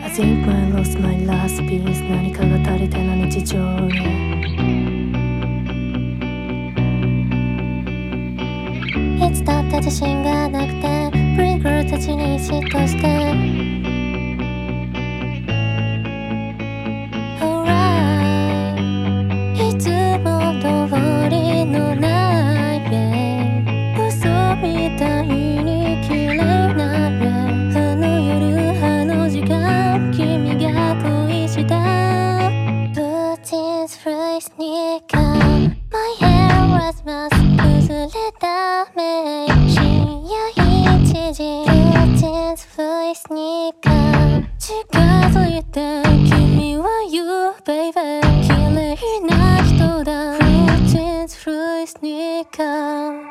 think I lost my last piece 何かが足りてない日常にいつだって自信がなくてプリンクルたちに嫉妬して Alright いつも通りのライブ嘘みたいに綺麗なあの夜あの時間君が恋した Putin's free sneaker My hair was mask 崩れた目深夜1時 Putin's free sneaker 近づいて君は言う baby 綺麗な人だ Putin's free sneaker